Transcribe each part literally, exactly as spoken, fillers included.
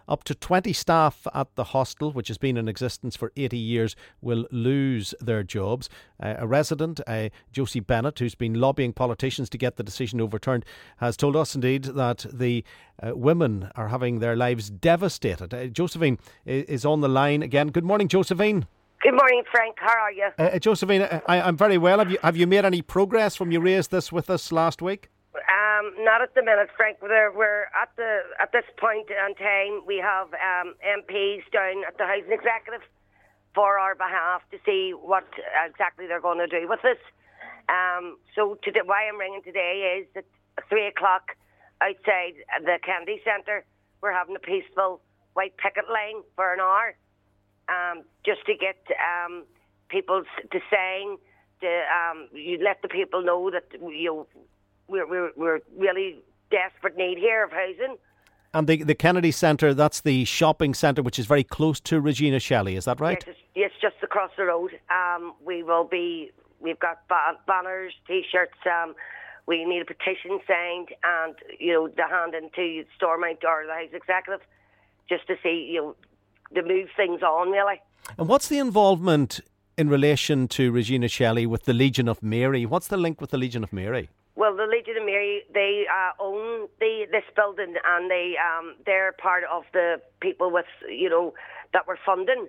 Up to twenty staff at the hostel, which has been in existence for eighty years, will lose their jobs. Uh, a resident, uh, Josie Bennett, who's been lobbying politicians to get the decision overturned, has told us indeed that the uh, women are having their lives devastated. Uh, Josephine is on the line again. Good morning, Josephine. Good morning, Frank. How are you? Uh, Josephine, I, I'm very well. Have you have you made any progress from you raised this with us last week? Um, not at the minute, Frank. We're, we're at the at this point in time. We have um, M Ps down at the Housing Executive for our behalf to see what exactly they're going to do with us. Um, so today, why I'm ringing today is at three o'clock outside the Kennedy Centre, we're having a peaceful white picket line for an hour. Um, just to get um, people to saying, to um, you let the people know that you we're, we're we're really desperate need here of housing. And the the Kennedy Centre, that's the shopping centre which is very close to Regina Shelley, is that right? Yes, it's, it's just across the road. Um, we will be. We've got ba- banners, T-shirts. Um, we need a petition signed, and you know, to hand into Stormont or the House Executive, just to see you know. to move things on, really. And what's the involvement in relation to Regina Shelley with the Legion of Mary? What's the link with the Legion of Mary? Well, the Legion of Mary, they uh, own the this building, and they um, they're part of the people with you know that we're funding.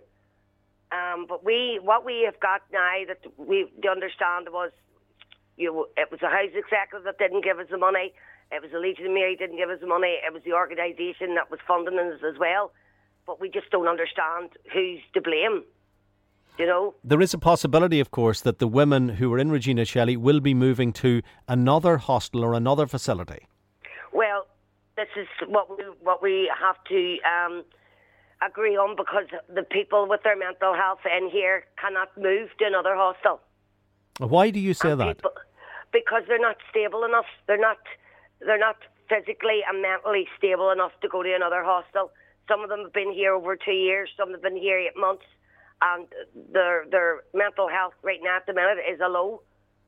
Um, but we, what we have got now that we to understand was, you know, it was the House Executive that didn't give us the money. It was the Legion of Mary didn't give us the money. It was the organisation that was funding us as well. But we just don't understand who's to blame, you know. There is a possibility, of course, that the women who are in Regina Shelley will be moving to another hostel or another facility. Well, this is what we what we have to um, agree on, because the people with their mental health in here cannot move to another hostel. Why do you say and that? People, because they're not stable enough. They're not. They're not physically and mentally stable enough to go to another hostel. Some of them have been here over two years. Some have been here eight months. And their their mental health right now at the minute is a low.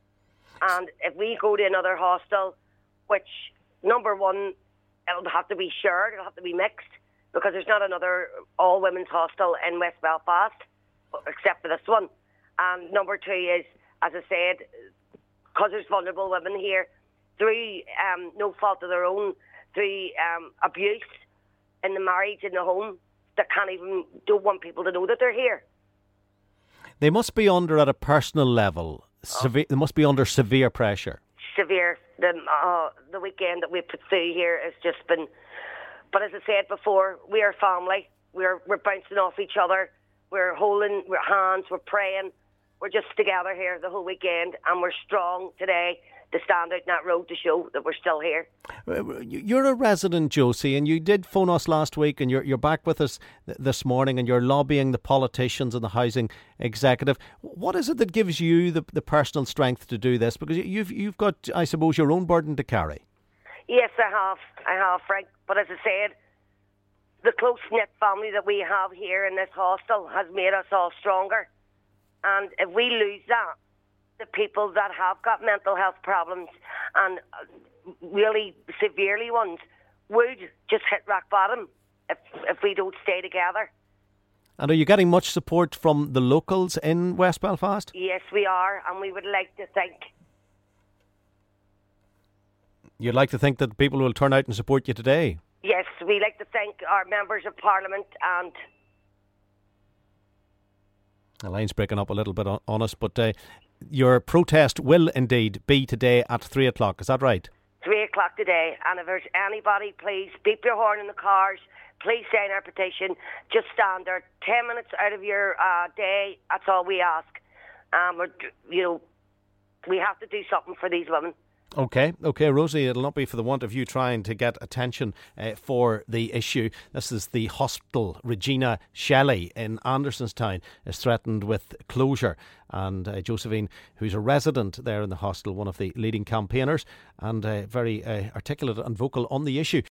And if we go to another hostel, which, number one, it'll have to be shared, it'll have to be mixed, because there's not another all-women's hostel in West Belfast, except for this one. And number two is, as I said, because there's vulnerable women here, through um, no fault of their own, through um, abuse, in the marriage, in the home, that can't even, don't want people to know that they're here. They must be under, at a personal level, severe, they must be under severe pressure. Severe. The, uh, the weekend that we put through here has just been, but as I said before, we are family. We're, we're bouncing off each other. We're holding we're hands, we're praying. We're just together here the whole weekend, and we're strong today to stand out in that road to show that we're still here. You're a resident, Josie, and you did phone us last week, and you're you're back with us th- this morning, and you're lobbying the politicians and the Housing Executive. What is it that gives you the, the personal strength to do this? Because you've you've got, I suppose, your own burden to carry. Yes, I have. I have, Frank. But as I said, the close-knit family that we have here in this hostel has made us all stronger. And if we lose that, the people that have got mental health problems, and really severely ones, would just hit rock bottom if if we don't stay together. And are you getting much support from the locals in West Belfast? Yes, we are, and we would like to think. You'd like to think that people will turn out and support you today? Yes, we like to thank our members of Parliament. And the line's breaking up a little bit on, on us, but uh, your protest will indeed be today at three o'clock, is that right? Three o'clock today, and if there's anybody, please beep your horn in the cars, please sign our petition. Just stand there ten minutes out of your uh, day, that's all we ask. Um, we're, you know, we have to do something for these women. Okay, okay, Rosie, it'll not be for the want of you trying to get attention uh, for the issue. This is the hostel. Regina Shelley in Andersonstown is threatened with closure. And uh, Josephine, who's a resident there in the hostel, one of the leading campaigners, and uh, very uh, articulate and vocal on the issue.